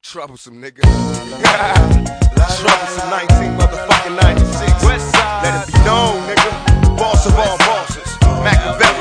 Troublesome, nigga. Troublesome 19 motherfucking 96. Westside. Let it be known, nigga. Boss of all bosses. Machiavelli.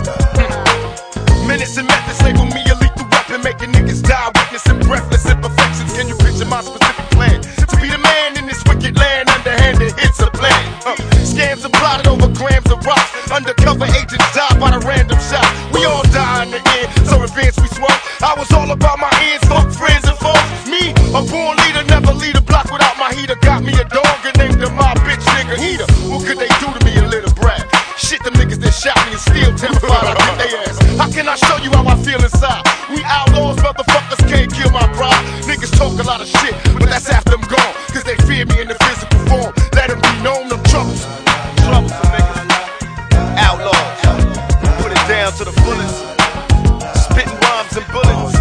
Minutes and methods label me a lethal weapon, making niggas die, witnessing breathless imperfections. Can you picture my specific plan? To be the man in this wicked land, underhanded hits a plan. Scams are plotted over grams of rocks. Undercover agents die by the random shot. We all die in the end, so advance we smoke. I was all about my ends, fuck friends and foes. Me, a born leader, never lead a block without my heater. Got me a dog and named him my bitch nigga Eater. What could they do to me, a little brat? Shit, them niggas that shot me and still terrified, I beat they ass. How can I show you how I feel inside? We outlaws, motherfuckers can't kill my pride. Niggas talk a lot of shit, but that's after I'm gone. Cause they fear me in the physical form. Let them be known, I'm troublesome. Troublesome niggas. Outlaws. Put it down to the fullest. Spitting rhymes and bullets.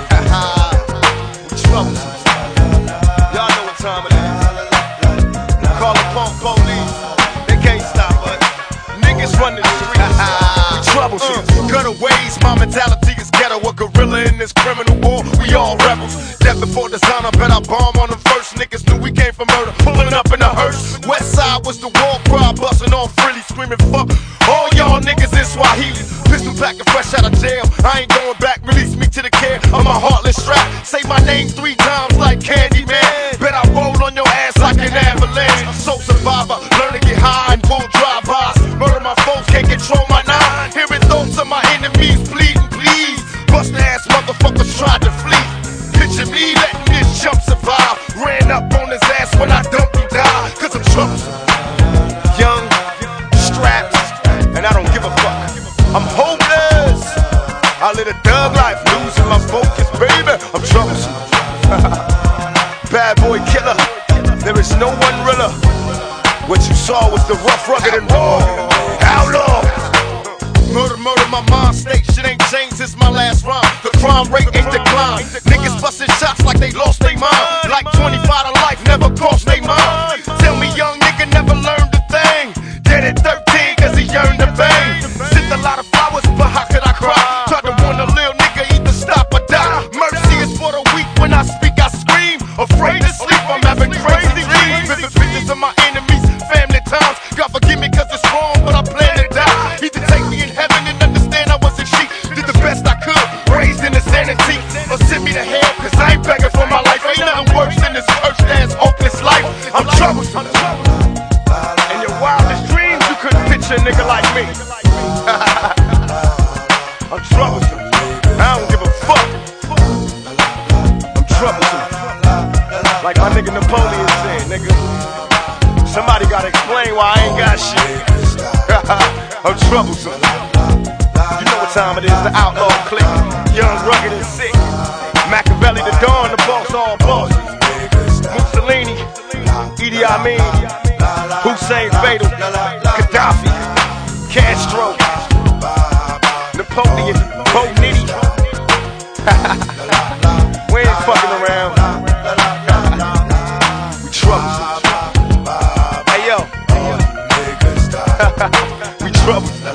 Troublesome. Y'all know what time it is. Call the punk police. They can't stop us. Niggas run the streets. We troublesome. Gutter ways, my mentality is ghetto. A gorilla in this criminal war. We all rebels. Death before designer, bet I bomb on them first. Niggas knew we came from murder. Pulling up in a hearse. Westside was the war cry, busting off frilly, screaming fuck all y'all niggas in Swahili. Pistol packing fresh out of jail. I ain't going back. Release me to the care of my heartless strap. Say my name 3 times like Candyman. Bet I roll on your ass like an avalanche. I'm so survivor. Learn to get high and pull drive-bys. Murder my foes, can't control my nine. Hearing thoughts of my enemies bleeding, please. Bust ass motherfuckers tried to flee. Picture me letting this chump survive. Ran up on his ass when I dumped him down. Cause I'm troublesome. Young, strapped, and I don't give a fuck. I'm hopeless. I live a thug life, losing my focus, baby. I'm troublesome. Bad boy killer. There is no one realer. What you saw was the rough, rugged, and raw. Outlaw. Murder, murder, my mind state. Shit ain't changed since my last rhyme. The crime rate ain't declined. Niggas busting shots like they lost their mind. Like 25 to life, never crossed their mind. Tell me young nigga never learned a thing. Dead at 13 cause he yearned to bang. Sent a lot of flowers, but how could I cry? Tried to warn a little nigga either stop or die. Mercy is for the weak, when I speak I scream. Afraid to sleep, I'm having crazy dreams. Vivid pictures of my enemies, family times. God forgive me cause it's wrong, but I plan to die. Either take me in heaven and understand I wasn't sheep. Did the best I could, raised in insanity. Or send me to hell cause I ain't begging for my life. Ain't nothing worse than this cursed ass hopeless life. I'm troublesome. In your wildest dreams you couldn't picture a nigga like me. I'm troublesome. I don't give a fuck. I'm troublesome. Like my nigga Napoleon said, nigga. Somebody gotta explain why I ain't got shit. I'm troublesome. You know what time it is, the outlaw clique. Young, rugged, and sick. Machiavelli, the Dawn, the boss, all bosses. Mussolini, Idi Amin, Hussein Fatal, Gaddafi, Castro, Napoleon, Bo Nitty. We ain't fucking around. We troublesome. Hey yo. We troublesome.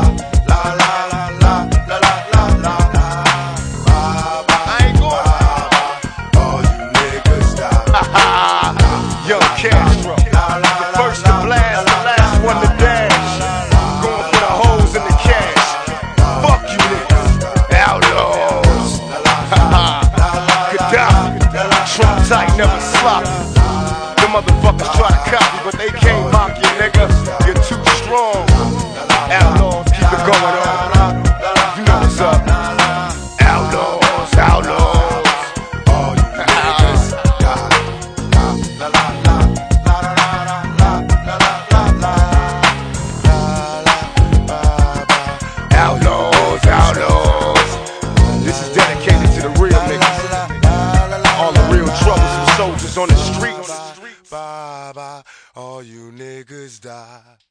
Young Castro, the first to blast, the last one to dash. Going for the hoes in the cash. Fuck you niggas, outlaws. Gaddafi, Trump tight, never sloppy. The motherfuckers try to copy, but they can't mock you, nigga. You're too strong. Outlaws, keep it going on. You know what's up. Outlaws, outlaws. Outlaws, outlaws. This is dedicated to the real niggas. All the real troublesome soldiers on the streets. Bye bye, all you niggas die.